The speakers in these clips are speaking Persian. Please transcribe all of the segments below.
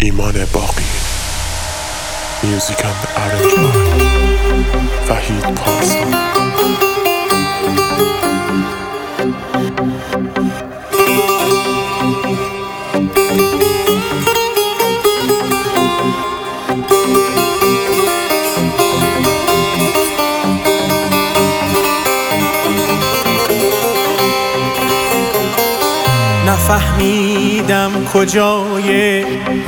ایمان باقی. Music and arrangement وحید پارسا. نفهمیدم کجای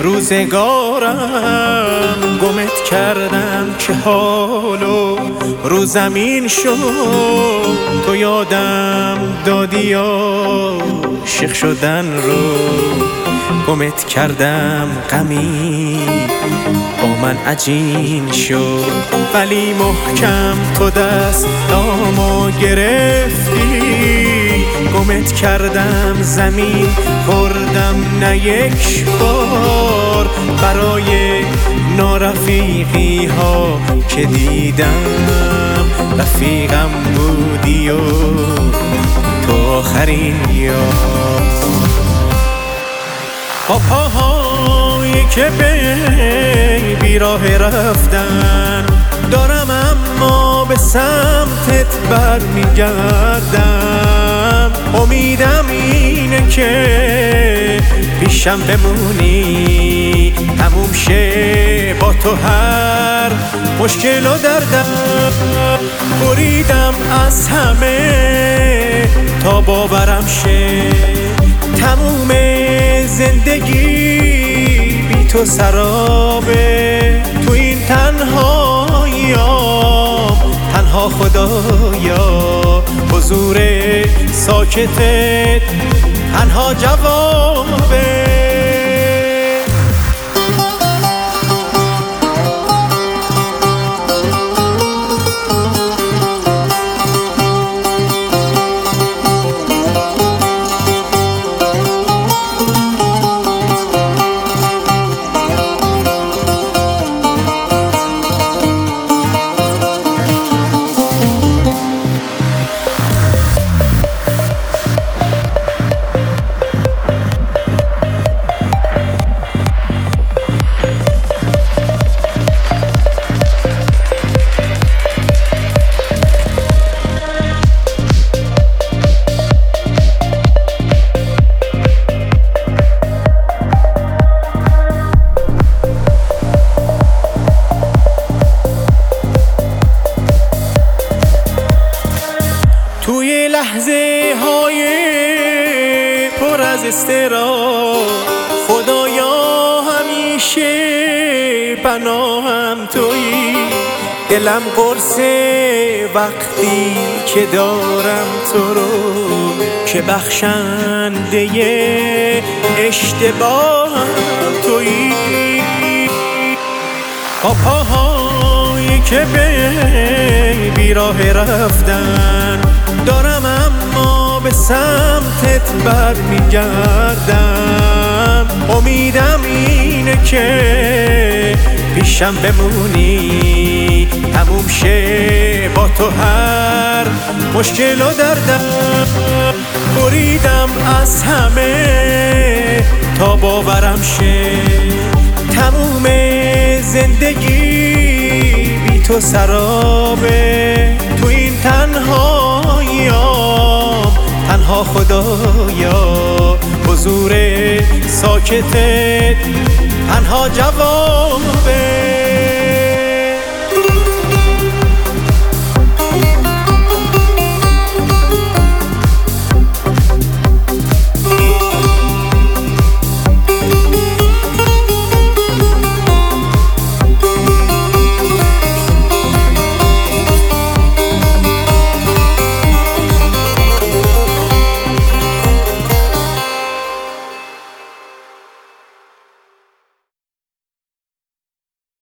روزگارم، گمت کردم که حالو رو زمین شد. تو یادم دادی عاشق شدن رو، گمت کردم غمی با من عجین شد. ولی محکم تو دستامو گرفتی، گمت کردم زمین خوردم نه یک بار. برای نارفیقی ها که دیدم رفیقم بودی و تو آخرین یار. با پاهایی که به بیراه رفتن دارم، اما به سمتت برمیگردم. امیدم اینه که پیشم بمونی، تموم شه با تو هر مشکل و دردم. بریدم از همه تا باورم شه، تموم زندگی بی تو سرابه. تو این تنهاییام تنها خدایا، حضور ساکتت تنها جوابه. توی لحظه های پر از اضطراب، خدایا همیشه پناهم تویی. دلم قرصه وقتی که دارم تو رو، که بخشنده اشتباهم تویی. با پاهایی که به بیراه رفتن دارم، اما به سمتت برمیگردم. امیدم اینه که پیشم بمونی، تموم شه با تو هر مشکل و دردم. بریدم از همه تا باورم شه، تموم زندگی بی تو سرابه. تو این تنهاییام تنها خدایا، حضور ساکتت تنها جوابه.